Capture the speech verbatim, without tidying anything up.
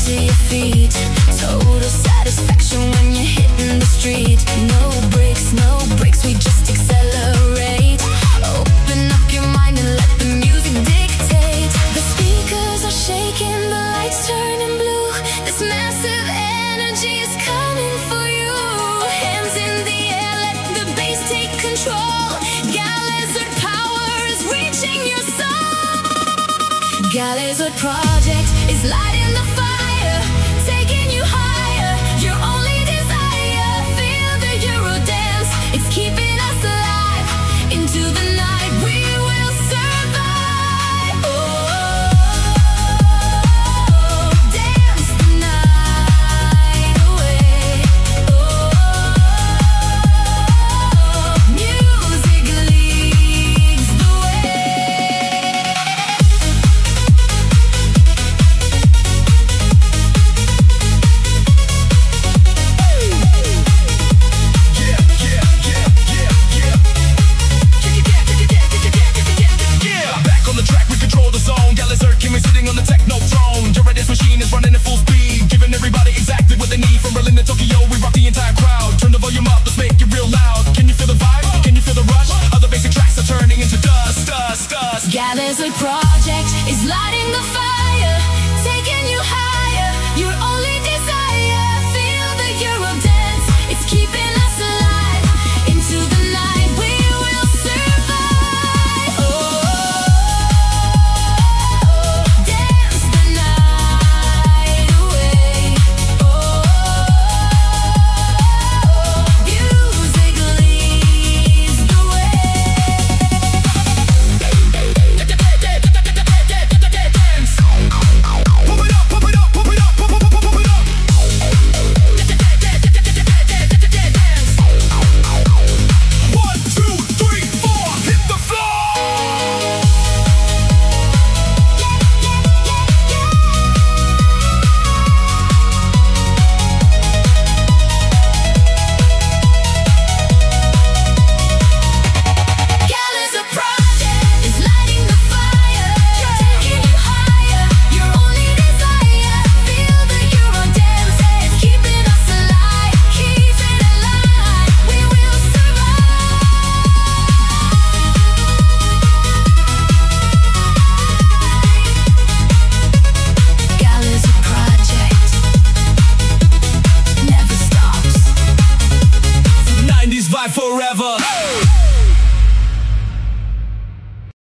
to your feet. Total satisfaction when you're hitting the street. No brakes, no brakes, we just accelerate. Open up your mind and let the music dictate. The speakers are shaking, the lights turning blue. This massive energy is coming for you. Hands in the air, let the bass take control. Galizard power is reaching your soul. Galizard project is lighting